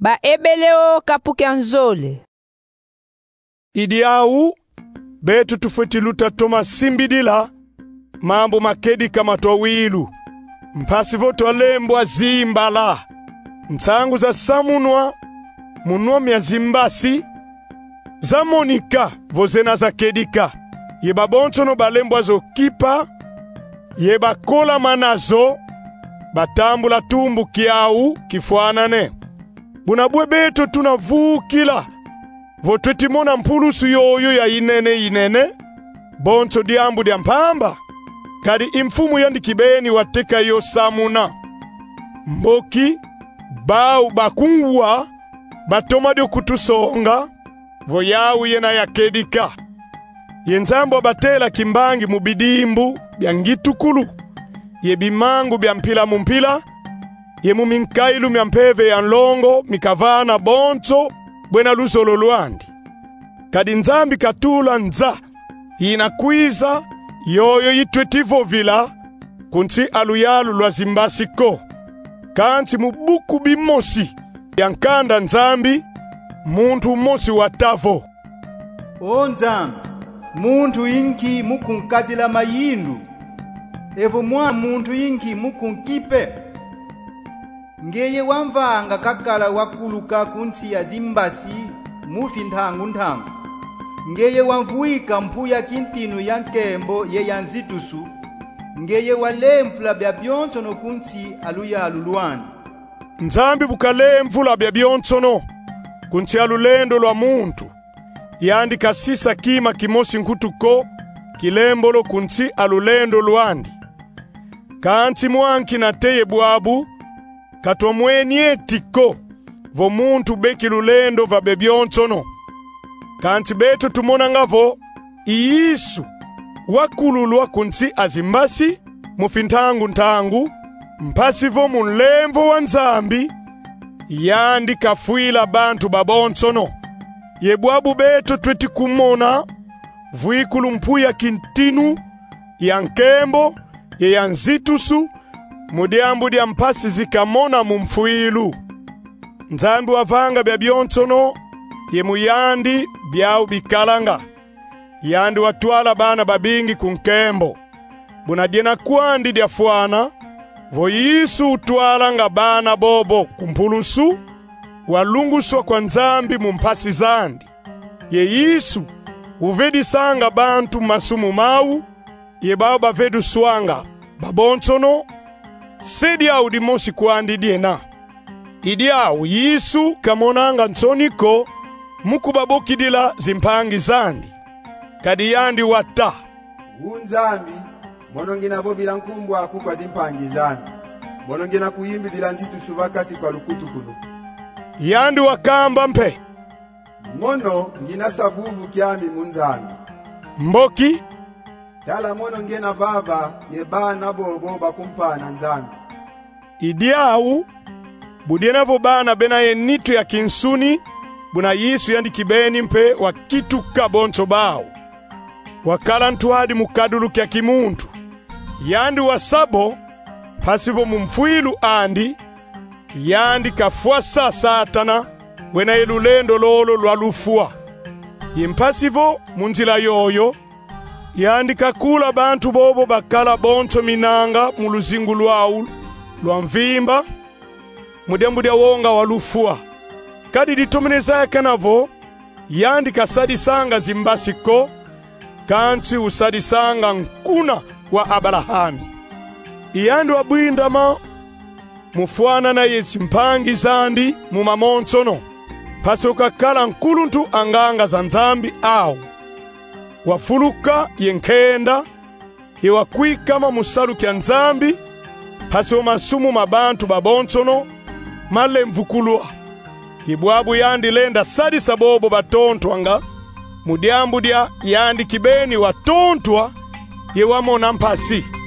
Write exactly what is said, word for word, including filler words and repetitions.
Ba ebeleo kapukia nzole. Idi au betu tufutiluta toma simbidila mambo makedi kama twawilu mpasivo twalembwa zimbala nsangu za samunwa munwa mya zimbasi za monika vozena za kedika yeba bonsono balembwa zo kipa yeba kola manazo batambula tumbu kiau kifuanane bunabwe beto tunavukila votwetimona mpulusu yoyo ya inene inene bonso diambu dia mpamba kadi imfumu yandi kibeni wateka yo samuna mboki bau bakunwa batomadio kutusonga voyawu yena ya kedika yenzambo batela kimbangi mubidimbu bya ngitukulu yebimangu bya mpila mumpila ye muminkailu mya mpeve ya nlongo mikavana bonso bwena luzolo luandi kadi nzambi katula nza inakwiza yoyo yitwetivo vila kunsi aluyalu lwa zimbasiko kansi mubuku bimosi yankanda nzambi muntu mosi watavo. O nzambi muntu inki mukunkadila mayindu evo mwa muntu inki mukunkipe ngeye wamvanga kakala wakuluka kunsi ya zimbasi mufi nthangu nthangu ngeye wamvuika mpuya kintinu ya nkembo ye yanzitusu ngeye walemvula bya byonsono kunsi aluya aluluani nzambi bukalemvula bya byonsono kunsi alulendo lwa muntu yandi kasisa kima kimosi nkutuko kilembolo kunsi alulendo luandi kansi mwanki na teye bwabu katwamwenye tiko vo muntu beki lulendo va bebyonsono kansi beto tumona ngavo iyisu wakululwa kunsi azimbasi mufintangu ntangu mpasivo munlemvo wa nzambi yandi kafuila bantu babonsono yebwabu beto tweti kumona vuikulu mpuya kintinu ya nkembo ye yanzitusu mudiambu dia mpasi zikamona mumfuilu nzambi wavanga bya byonsono ye muyandi byau bikalanga yandi watwala bana babingi kunkembo bunadiena kwandi dia fuana vo Yesu utwala nga bana bobo kumpulusu walunguswa kwa nzambi mumpasi zandi ye Yesu uvedi sanga bantu masumu mau ye baba vedu swanga babonsono sedi au dimosi kwandi diena idi au Yesu kamonanga nsoniko mukubabokidila zimpangi zandi kadi yandi wata unzambi monongena vovila nkumbwa kukwa zimpangi zandi monongena kuyimbidila nzitusu vakati kwa lukutu kuno yandi wakamba mpe mono ngina savuvu kyami munzambi mboki tala mono ngena vava yebana bobo bakumpana nzambi idi au budiena vo bana bena ye nitu ya kinsuni buna Yesu yandi kibeni mpe wa kitu kabonso bao wakala ntuadi mukadulu kya kimuntu yandi wasabo pasibo mumfuilu andi yandi kafuasa satana wena yelulendo lolo lwalufua yimpasivo munzila yoyo yandi kakula bantu bobo bakala bonso minanga muluzingu lwau lwa mvimba mudembu dia wonga walufua kadi ditomeneza kanavo yandi kasadisanga zimbasiko kansi usadisanga nkuna wa Abrahami iyandi wabwindama mufuana na yesi mpangi zandi mumamonsono pasoka kala nkuluntu anganga za nzambi au wafuluka yenkenda yewakwikama musalu kya nzambi paso masumu mabantu babonsono male mvukulwa ibwabu yandi lenda sadi sabobo batontwanga mudiambu dia yandi kibeni watontwa yewamona mpasi